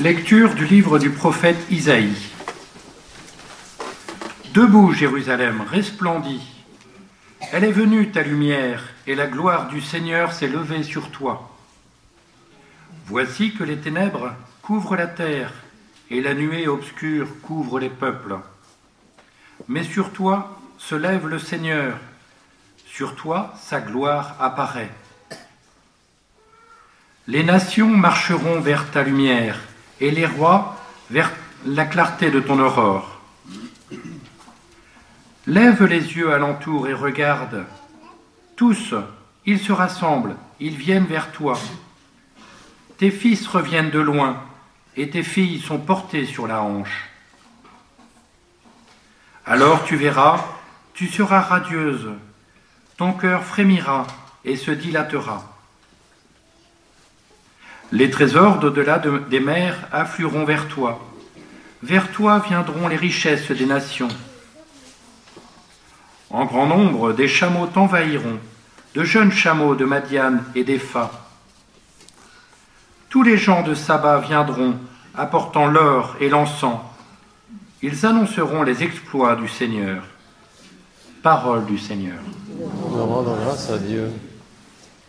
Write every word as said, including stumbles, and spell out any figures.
Lecture du livre du prophète Isaïe. Debout, Jérusalem, resplendis. Elle est venue, ta lumière, et la gloire du Seigneur s'est levée sur toi. Voici que les ténèbres couvrent la terre, et la nuée obscure couvre les peuples. Mais sur toi se lève le Seigneur, sur toi sa gloire apparaît. Les nations marcheront vers ta lumière, et les rois vers la clarté de ton aurore. Lève les yeux alentour et regarde. Tous, ils se rassemblent, ils viennent vers toi. Tes fils reviennent de loin, et tes filles sont portées sur la hanche. Alors tu verras, tu seras radieuse, ton cœur frémira et se dilatera. Les trésors d'au-delà de, des mers afflueront vers toi. Vers toi viendront les richesses des nations. En grand nombre, des chameaux t'envahiront, de jeunes chameaux de Madian et d'Épha. Tous les gens de Saba viendront, apportant l'or et l'encens. Ils annonceront les exploits du Seigneur. Parole du Seigneur. On rend grâce à Dieu.